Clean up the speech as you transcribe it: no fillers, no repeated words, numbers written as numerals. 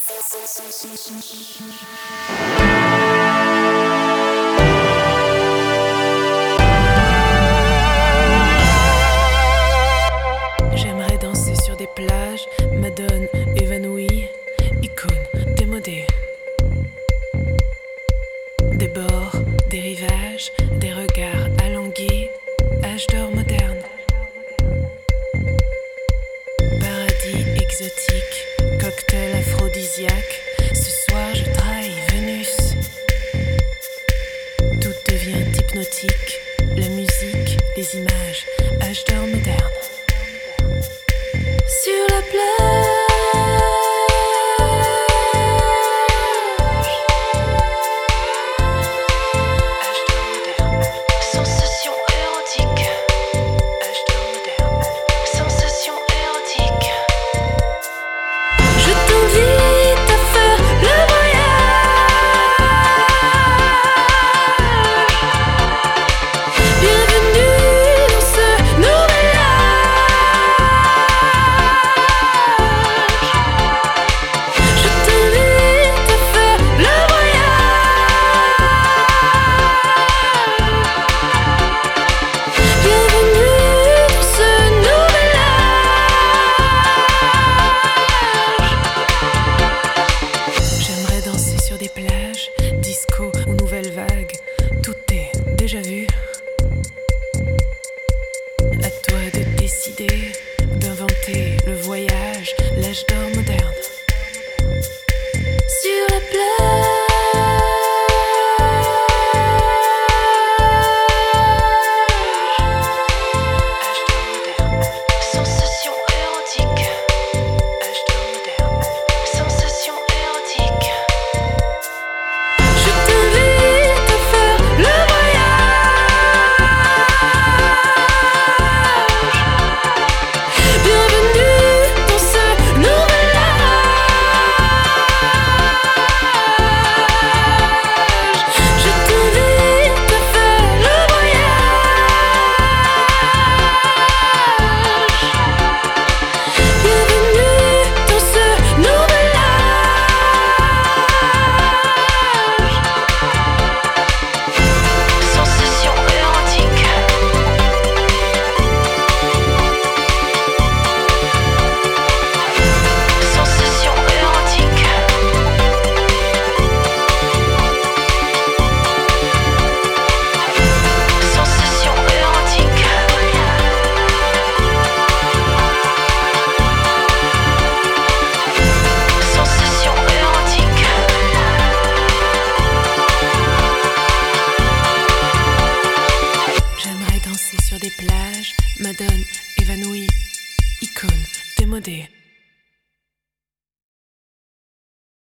J'aimerais danser sur des plages, madone évanouie, icône démodée. Des bords, des rivages, des regards alanguis, âge d'or moderne. Paradis exotique, cocktail aphrodisiaque. Ce soir je trahis Vénus. Tout devient hypnotique, la musique, les images, âge d'or moderne. Sur la plage, âge d'or moderne. Sensation érotique, âge d'or moderne. Sensation érotique. Je t'invite à faire le voyage. Bienvenue dans ce nouvel des plages, disco ou nouvelle vague, tout est déjà vu. À toi de décider, d'inventer le voyage, l'âge d'or moderne. Sur la plage. Sur des plages, madone évanouie, icône démodée.